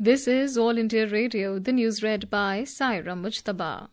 This is All India Radio, the news read by Saira Mujtaba.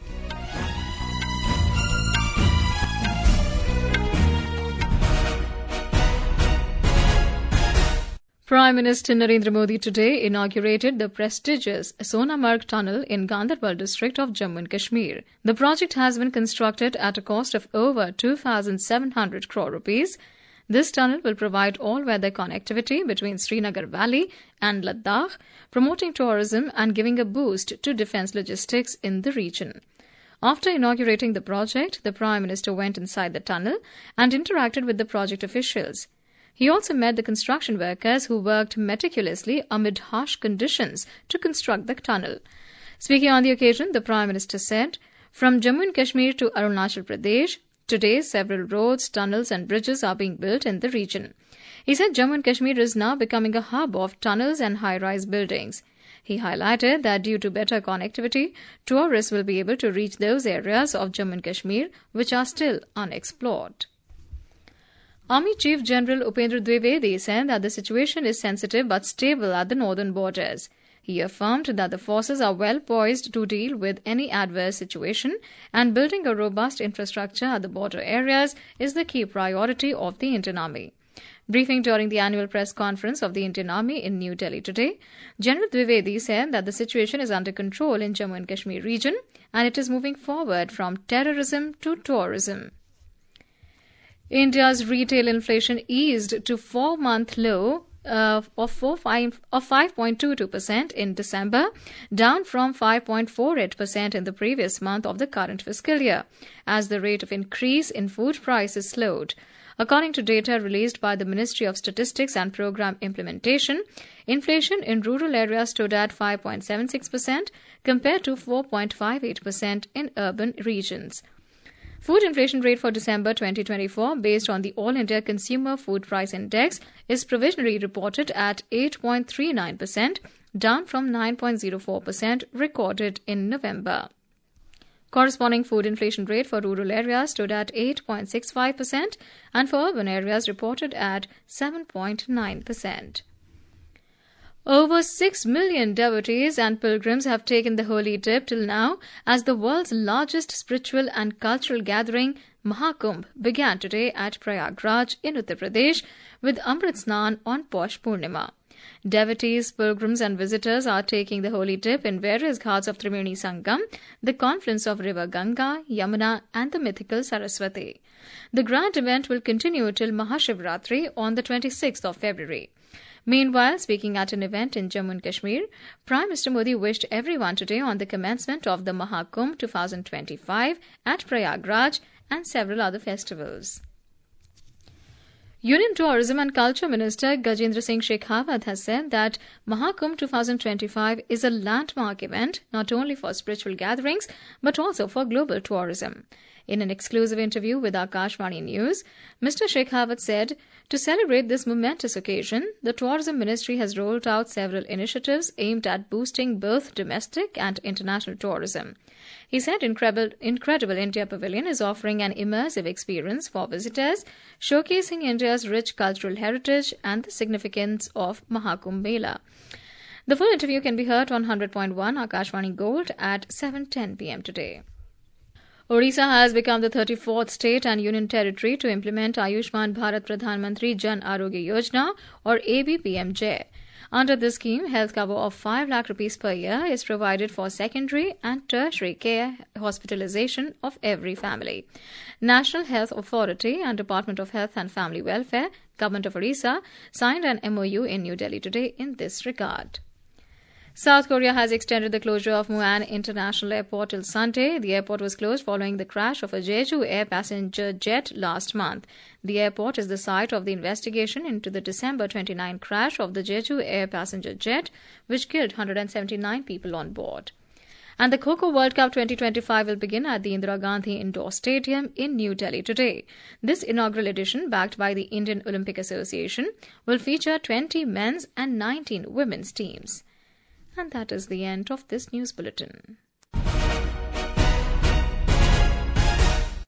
Prime Minister Narendra Modi today inaugurated the prestigious Sonamarg Tunnel in Ganderbal district of Jammu and Kashmir. The project has been constructed at a cost of over 2,700 crore rupees. This tunnel will provide all-weather connectivity between Srinagar Valley and Ladakh, promoting tourism and giving a boost to defence logistics in the region. After inaugurating the project, the Prime Minister went inside the tunnel and interacted with the project officials. He also met the construction workers who worked meticulously amid harsh conditions to construct the tunnel. Speaking on the occasion, the Prime Minister said, "From Jammu and Kashmir to Arunachal Pradesh, today several roads, tunnels and bridges are being built in the region." He said Jammu and Kashmir is now becoming a hub of tunnels and high-rise buildings. He highlighted that due to better connectivity, tourists will be able to reach those areas of Jammu and Kashmir which are still unexplored. Army Chief General Upendra Dwivedi said that the situation is sensitive but stable at the northern borders. He affirmed that the forces are well poised to deal with any adverse situation and building a robust infrastructure at the border areas is the key priority of the Indian Army. Briefing during the annual press conference of the Indian Army in New Delhi today, General Dwivedi said that the situation is under control in Jammu and Kashmir region and it is moving forward from terrorism to tourism. India's retail inflation eased to 4-month low of 5.22% in December, down from 5.48% in the previous month of the current fiscal year, as the rate of increase in food prices slowed. According to data released by the Ministry of Statistics and Programme Implementation, inflation in rural areas stood at 5.76% compared to 4.58% in urban regions. Food inflation rate for December 2024 based on the All India Consumer Food Price Index is provisionally reported at 8.39%, down from 9.04% recorded in November. Corresponding food inflation rate for rural areas stood at 8.65% and for urban areas reported at 7.9%. Over 6 million devotees and pilgrims have taken the holy dip till now as the world's largest spiritual and cultural gathering, Mahakumbh, began today at Prayagraj in Uttar Pradesh with Amrit Snan on Paush Purnima. Devotees, pilgrims and visitors are taking the holy dip in various ghats of Trimeni Sangam, the confluence of river Ganga, Yamuna and the mythical Saraswati. The grand event will continue till Mahashivratri on the 26th of February. Meanwhile, speaking at an event in Jammu and Kashmir, Prime Minister Modi wished everyone today on the commencement of the Mahakumbh 2025 at Prayagraj and several other festivals. Union Tourism and Culture Minister Gajendra Singh Shekhawat has said that Mahakumbh 2025 is a landmark event not only for spiritual gatherings but also for global tourism. In an exclusive interview with Akashvani News, Mr. Shekhawat said, to celebrate this momentous occasion, the Tourism Ministry has rolled out several initiatives aimed at boosting both domestic and international tourism. He said Incredible India Pavilion is offering an immersive experience for visitors, showcasing India's rich cultural heritage and the significance of Mahakumbh Mela. The full interview can be heard on 100.1 Akashvani Gold at 7:10 p.m. today. Odisha has become the 34th state and union territory to implement Ayushman Bharat Pradhan Mantri Jan Arogya Yojana or ABPMJ. Under this scheme, health cover of 5 lakh rupees per year is provided for secondary and tertiary care hospitalization of every family. National Health Authority and Department of Health and Family Welfare, Government of Odisha, signed an MOU in New Delhi today in this regard. South Korea has extended the closure of Muan International Airport till Sunday. The airport was closed following the crash of a Jeju Air passenger jet last month. The airport is the site of the investigation into the December 29 crash of the Jeju Air passenger jet, which killed 179 people on board. And the Kho Kho World Cup 2025 will begin at the Indira Gandhi Indoor Stadium in New Delhi today. This inaugural edition, backed by the Indian Olympic Association, will feature 20 men's and 19 women's teams. And that is the end of this news bulletin.